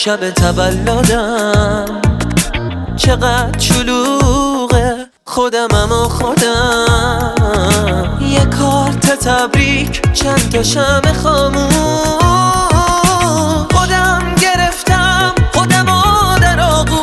شب تولدم چقدر شلوغه، خودمم و خودم. یه کارت تبریک، چند تا شمع خاموش، خودم گرفتم خودمو در آغوش.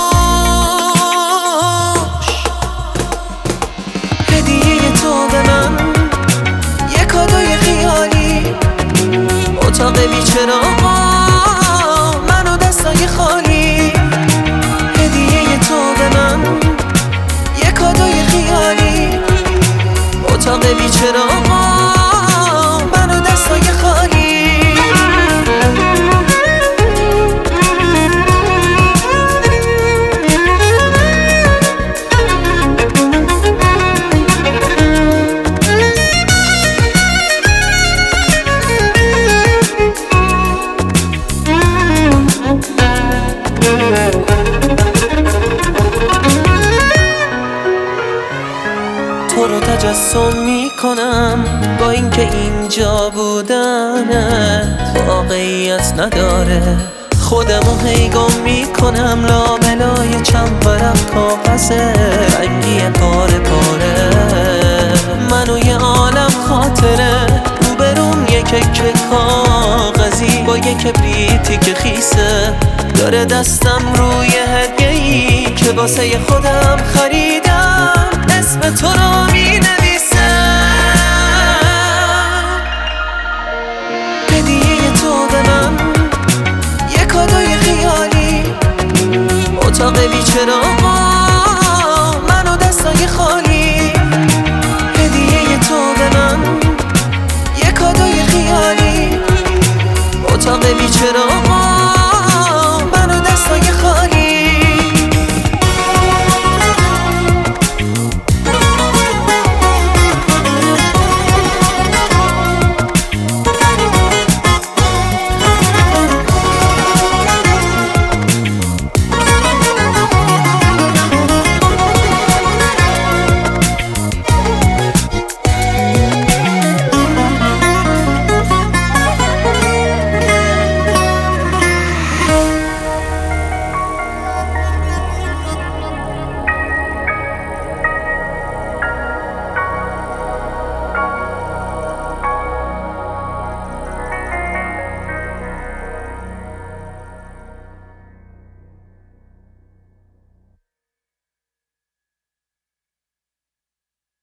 هدیه تو به من یه کادوی خیالی، اتاق بیچراغ منو دستای خالی. هدیه تو به من یه کادوی خیالی، اتاق بیچراغ منو دستای خالی. تو رو تجسم میکنم با اینکه اینجا بودنت واقعیت نداره. خودمو هی گم میکنم لابلای چند ورق کاغذ رنگی پاره پاره. منو یه عالم خاطره، روبرون یه کیک کاغذی با یه کبریتی که خیسه، داره دستم روی هدیه‌ای که واسه خودم خریدم، اسم تو رو می‌نویسم. هدیه تو به من یه کادوی خیالی، اتاق بیچراغ